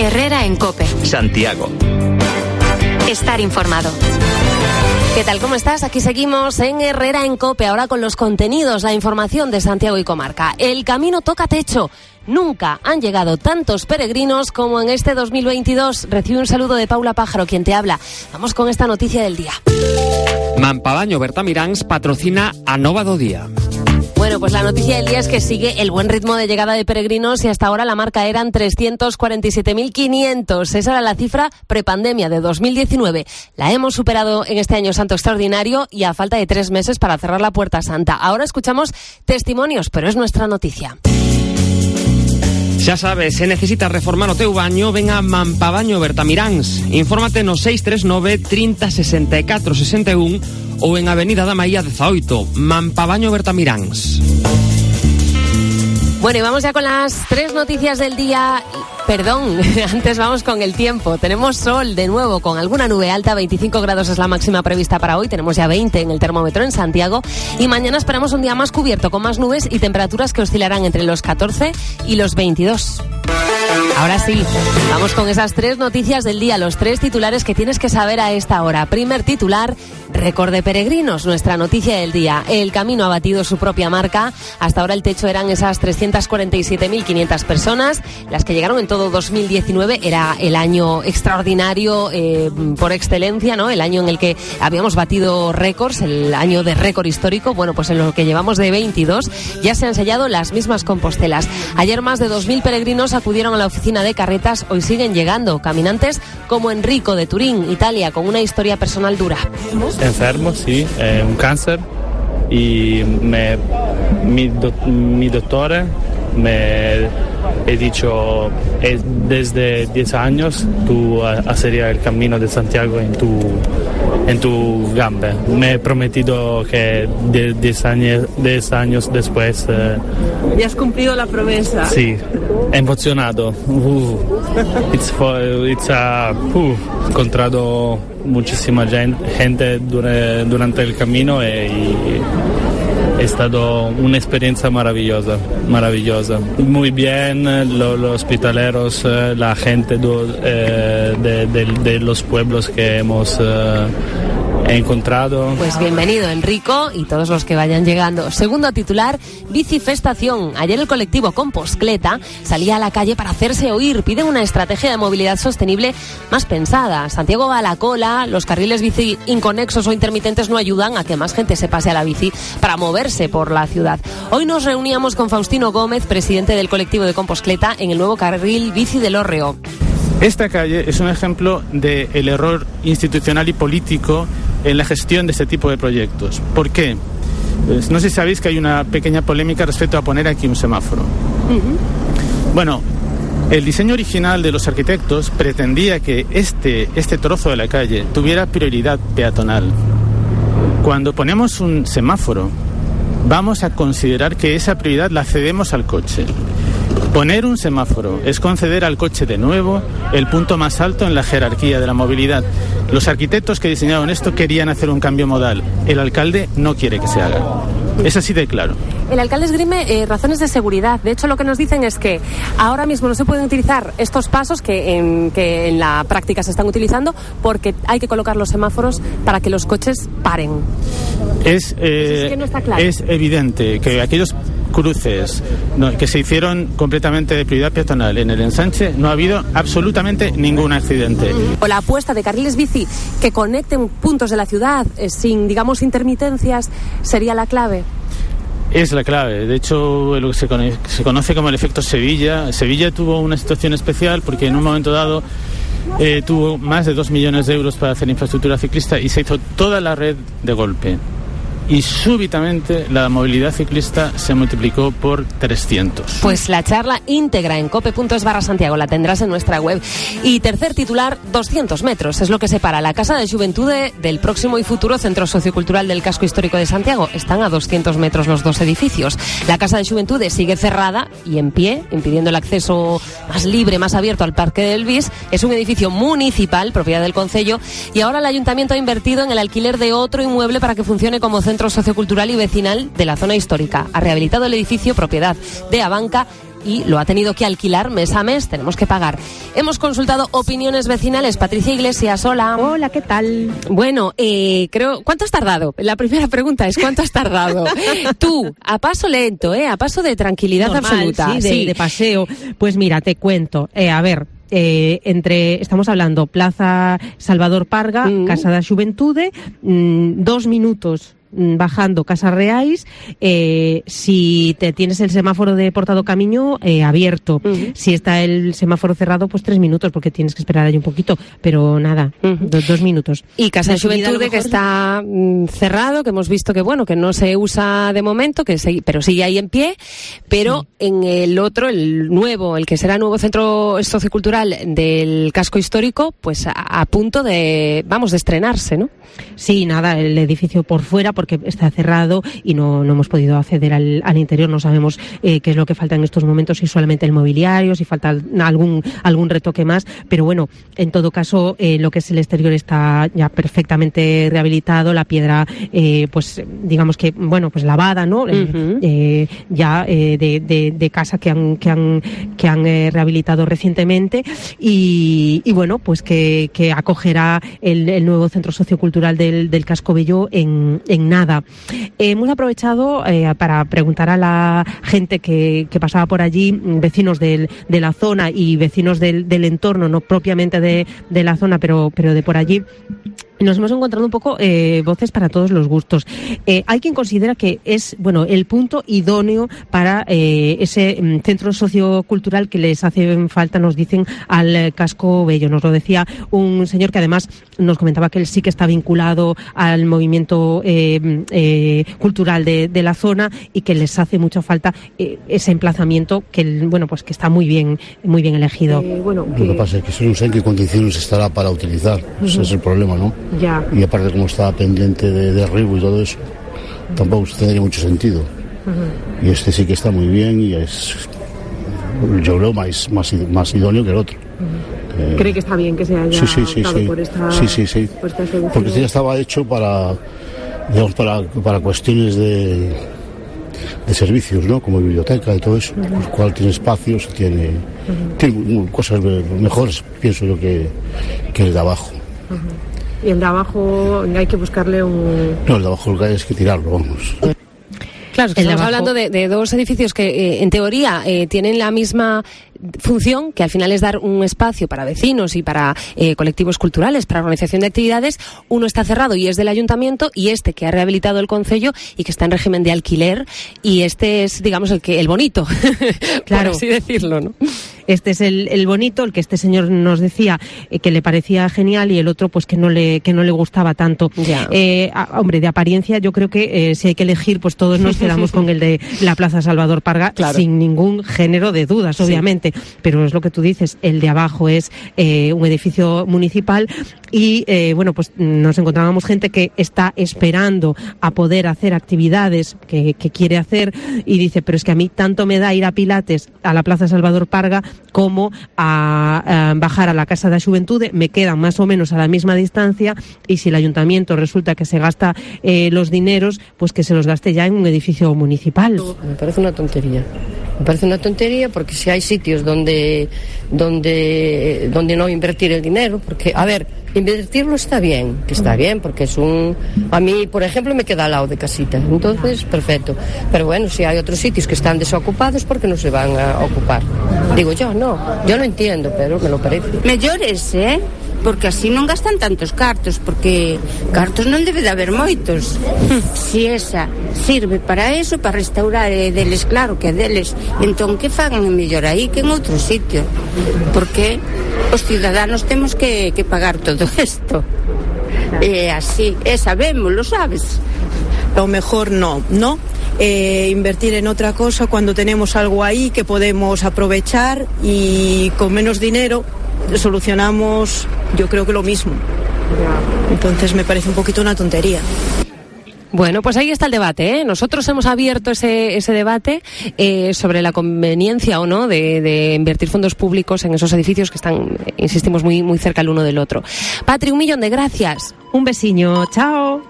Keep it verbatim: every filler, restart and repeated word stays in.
Herrera en COPE. Santiago. Estar informado. ¿Qué tal? ¿Cómo estás? Aquí seguimos en Herrera en COPE, ahora con los contenidos, la información de Santiago y comarca. El camino toca techo. Nunca han llegado tantos peregrinos como en este dos mil veintidós. Recibe un saludo de Paula Pájaro, quien te habla. Vamos con esta noticia del día. Mampabaño Bertamiráns patrocina a Nova do Día. Bueno, pues la noticia del día es que sigue el buen ritmo de llegada de peregrinos y hasta ahora la marca eran trescientos cuarenta y siete mil quinientos. Esa era la cifra prepandemia de dos mil diecinueve. La hemos superado en este año santo extraordinario y a falta de tres meses para cerrar la Puerta Santa. Ahora escuchamos testimonios, pero es nuestra noticia. Xa sabes, se necesitas reformar o teu baño, ven a Mampabaño Bertamiráns. Infórmate no seis tres nove, trinta, sesenta e catro, sesenta e un ou en Avenida da Maía dezaoito, Mampabaño Bertamiráns. Bueno, y vamos ya con las tres noticias del día. Perdón, antes vamos con el tiempo. Tenemos sol de nuevo con alguna nube alta, veinticinco grados es la máxima prevista para hoy, tenemos ya veinte en el termómetro en Santiago y mañana esperamos un día más cubierto con más nubes y temperaturas que oscilarán entre los catorce y los veintidós. Ahora sí, vamos con esas tres noticias del día, los tres titulares que tienes que saber a esta hora. Primer titular, récord de peregrinos, nuestra noticia del día. El camino ha batido su propia marca. Hasta ahora el techo eran esas trescientas cuarenta y siete mil quinientas personas, las que llegaron en todo dos mil diecinueve. Era el año extraordinario eh, por excelencia, ¿no? El año en el que habíamos batido récords, el año de récord histórico. Bueno, pues en lo que llevamos de veintidós ya se han sellado las mismas compostelas. Ayer más de dos mil peregrinos acudieron a la oficina de carretas, hoy siguen llegando caminantes como Enrico de Turín, Italia, con una historia personal dura. Enfermo, sí, eh, un cáncer y me, mi, do, mi doctora me he dicho eh, desde diez años tú harías el camino de Santiago en tu en tu gamba. Me he prometido que diez años, diez años después eh, ¿y has cumplido la promesa? Sí, emocionado. Uh, it's for, it's a, uh, he encontrado muchísima gente, gente dura, durante el camino y, y è stata un'esperienza maravillosa, maravillosa. Muy bien, los lo hospitaleros, la gente do, eh, de, de, de los pueblos que hemos eh, encontrado. Pues bienvenido Enrico y todos los que vayan llegando. Segundo titular, bicifestación. Ayer el colectivo Compostcleta salía a la calle para hacerse oír. Piden una estrategia de movilidad sostenible más pensada. Santiago va a la cola, los carriles bici inconexos o intermitentes no ayudan a que más gente se pase a la bici para moverse por la ciudad. Hoy nos reuníamos con Faustino Gómez, presidente del colectivo de Compostcleta, en el nuevo carril bici del Hórreo. Esta calle es un ejemplo del error institucional y político en la gestión de este tipo de proyectos. ¿Por qué? Pues no sé si sabéis que hay una pequeña polémica respecto a poner aquí un semáforo. Uh-huh. Bueno, el diseño original de los arquitectos pretendía que este, este trozo de la calle tuviera prioridad peatonal. Cuando ponemos un semáforo, vamos a considerar que esa prioridad la cedemos al coche. Poner un semáforo es conceder al coche de nuevo el punto más alto en la jerarquía de la movilidad. Los arquitectos que diseñaron esto querían hacer un cambio modal. El alcalde no quiere que se haga. Es así de claro. El alcalde esgrime eh, razones de seguridad. De hecho, lo que nos dicen es que ahora mismo no se pueden utilizar estos pasos que en, que en la práctica se están utilizando porque hay que colocar los semáforos para que los coches paren. Es, eh, es, que no está claro. Es evidente que aquellos cruces no, que se hicieron completamente de prioridad peatonal en el ensanche, no ha habido absolutamente ningún accidente. O la apuesta de carriles bici que conecten puntos de la ciudad eh, sin, digamos, intermitencias sería la clave. Es la clave. De hecho, lo que se conoce, se conoce como el efecto Sevilla. Sevilla tuvo una situación especial porque en un momento dado eh, tuvo más de dos millones de euros para hacer infraestructura ciclista y se hizo toda la red de golpe. Y súbitamente la movilidad ciclista se multiplicó por trescientos. Pues la charla íntegra en cope.es barra Santiago la tendrás en nuestra web. Y tercer titular, doscientos metros. Es lo que separa la Casa de Juventude del próximo y futuro Centro Sociocultural del Casco Histórico de Santiago. Están a doscientos metros los dos edificios. La Casa de Juventude sigue cerrada y en pie, impidiendo el acceso más libre, más abierto al Parque del Bis. Es un edificio municipal, propiedad del Concello, y ahora el Ayuntamiento ha invertido en el alquiler de otro inmueble para que funcione como centro sociocultural y vecinal de la zona histórica. Ha rehabilitado el edificio, propiedad de Abanca, y lo ha tenido que alquilar mes a mes, tenemos que pagar. Hemos consultado opiniones vecinales. Patricia Iglesias, hola. Hola, ¿qué tal? Bueno, eh, creo, ¿cuánto has tardado? La primera pregunta es, ¿cuánto has tardado? Tú, a paso lento, ¿eh? A paso de tranquilidad Normal, absoluta. Sí, de, sí, de paseo. Pues mira, te cuento. Eh, a ver... Eh, entre, estamos hablando Plaza Salvador Parga, mm. Casa da Xuventude, mm, dos minutos bajando Casa Reais, eh, si te tienes el semáforo de Portado Camiño eh, abierto, uh-huh. si está el semáforo cerrado, pues tres minutos, porque tienes que esperar ahí un poquito, pero nada, uh-huh. do, dos minutos. Y Casa de Xuventude, que está mm, cerrado, que hemos visto que bueno, que no se usa de momento, que se, pero sigue ahí en pie, pero sí. En el otro, el nuevo, el que será el nuevo centro sociocultural del casco histórico, pues a, a punto de, vamos, de estrenarse, ¿no? Sí, nada, el edificio por fuera, porque está cerrado y no, no hemos podido acceder al, al interior. No sabemos eh, qué es lo que falta en estos momentos, si solamente el mobiliario, si falta algún algún retoque más, pero bueno, en todo caso eh, lo que es el exterior está ya perfectamente rehabilitado, la piedra eh, pues digamos que bueno pues lavada, ¿no? Uh-huh. eh, ya eh, de, de, de casa que han que han que han eh, rehabilitado recientemente y, y bueno pues que, que acogerá el, el nuevo centro sociocultural del, del Casco Bello en, en nada. Eh, hemos aprovechado eh, para preguntar a la gente que, que pasaba por allí, vecinos del, de la zona y vecinos del, del entorno, no propiamente de, de la zona, pero, pero de por allí. Nos hemos encontrado un poco eh, voces para todos los gustos. Eh, hay quien considera que es bueno el punto idóneo para eh, ese mm, centro sociocultural que les hace falta, nos dicen, al eh, Casco Bello. Nos lo decía un señor que además nos comentaba que él sí que está vinculado al movimiento eh, eh, cultural de, de la zona y que les hace mucha falta eh, ese emplazamiento que bueno pues que está muy bien muy bien elegido. Eh, bueno, que... Lo que pasa es que no sé en qué condiciones estará para utilizar. Uh-huh. Ese es el problema, ¿no? Ya. Y aparte como está pendiente de derribo y todo eso, tampoco tendría mucho sentido. Uh-huh. Y este sí que está muy bien y es, yo creo, más, más, más idóneo que el otro. Uh-huh. eh, ¿Cree que está bien que se haya sí, sí, sí, optado sí. por esta, sí, sí, sí. por esta solución? Porque este ya estaba hecho para, digamos, para, para cuestiones de, de servicios, ¿no? Como biblioteca y todo eso, uh-huh. Por lo cual tiene espacios, tiene, uh-huh. tiene cosas mejores, pienso yo, que, que el de abajo. Uh-huh. Y el de abajo hay que buscarle un... No, el de abajo lo que hay es que tirarlo, vamos. Claro, es que estamos hablando de, de dos edificios que eh, en teoría eh, tienen la misma función, que al final es dar un espacio para vecinos y para eh, colectivos culturales, para organización de actividades. Uno está cerrado y es del ayuntamiento, y este que ha rehabilitado el concello y que está en régimen de alquiler, y este es, digamos, el que el bonito, claro, por así decirlo, ¿no? Este es el, el bonito, el que este señor nos decía eh, que le parecía genial, y el otro pues que no le que no le gustaba tanto. Eh, a, hombre, de apariencia yo creo que eh, si hay que elegir, pues todos nos quedamos con el de la Plaza Salvador Parga, claro, sin ningún género de dudas, obviamente. Sí. Pero es lo que tú dices, el de abajo es eh, un edificio municipal y eh, bueno, pues nos encontrábamos gente que está esperando a poder hacer actividades que, que quiere hacer, y dice, pero es que a mí tanto me da ir a Pilates a la Plaza Salvador Parga como a, a bajar a la Casa da Xuventude, me quedan más o menos a la misma distancia, y si el ayuntamiento resulta que se gasta eh, los dineros, pues que se los gaste ya en un edificio municipal. Me parece una tontería. Me parece una tontería porque si hay sitios donde donde donde no invertir el dinero, porque a ver, invertirlo está bien, que está bien, porque es un... A mí, por ejemplo, me queda al lado de casita, entonces, perfecto. Pero bueno, si hay otros sitios que están desocupados, ¿por qué no se van a ocupar? Digo yo, no, yo lo entiendo, pero me lo parece. Mellores, eh? Porque así non gastan tantos cartos, porque cartos non debe de haber moitos. Si esa sirve para eso, para restaurar eh, deles, claro que deles, entón que fagan mellor aí que en outro sitio, porque os ciudadanos temos que, que pagar todo isto. E así, e sabémoslo, sabes? Lo mejor no, ¿no? Eh, invertir en otra cosa cuando tenemos algo ahí que podemos aprovechar, y con menos dinero solucionamos, yo creo que lo mismo. Entonces me parece un poquito una tontería. Bueno, pues ahí está el debate, ¿eh? Nosotros hemos abierto ese, ese debate eh, sobre la conveniencia o no de, de invertir fondos públicos en esos edificios que están, insistimos, muy, muy cerca el uno del otro. Patri, un millón de gracias. Un besiño, chao.